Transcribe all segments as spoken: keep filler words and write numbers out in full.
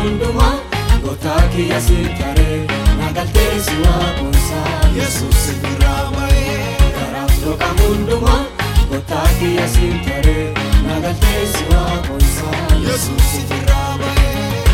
hunduma Gotaki yasikare Nagalte siwa konsa Jesus sifirabae Karafto kamunduma Gotaki yasikare Nagalte siwa konsa Jesus sifirabae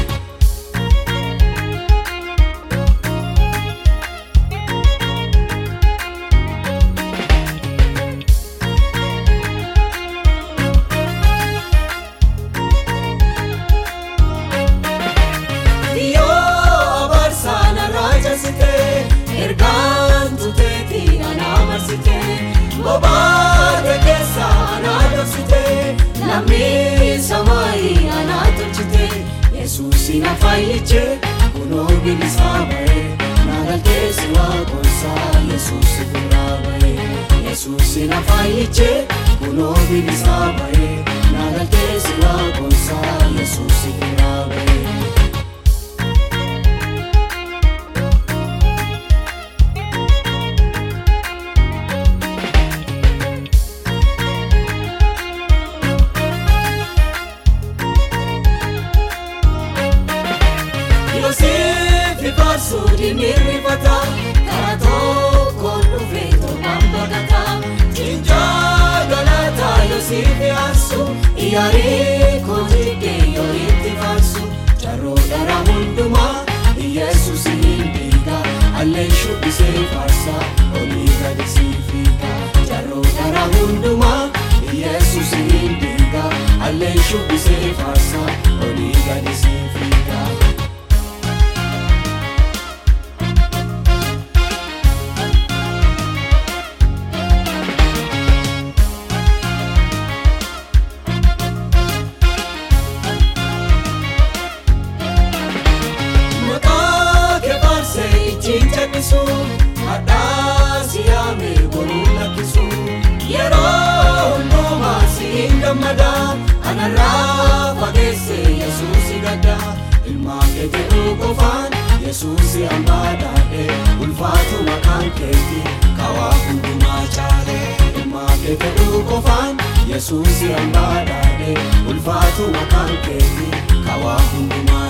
Ergan tuteti anamarsite Obade kesa anadosite Lami samai anatulchite Jesus inafaiche Kuno bilisabae Nagalte siwa konsa Jesus sifirabae Jesus inafaiche Kuno bilisabae Nagalte siwa konsa Jesus sifirabae Sudi mirifata Karato kono veto mambagata Jinja galata Yosifi asu Iyari kojike yoriti fasu Jaro dara hunduma Jesus hindiga Aleshu bise farsa Oliga disifika Jaro dara hunduma Jesus hindiga Aleshu bise farsa Oliga disifika Kisu adasi ame gorula kisu yero no masi ingamada anara fagese Jesus gada ilma kete ukofan Jesus ambada e ulfatu makanketi kawa hunduma chale ilma kete ukofan Jesus ambada e ulfatu makanketi kawa hunduma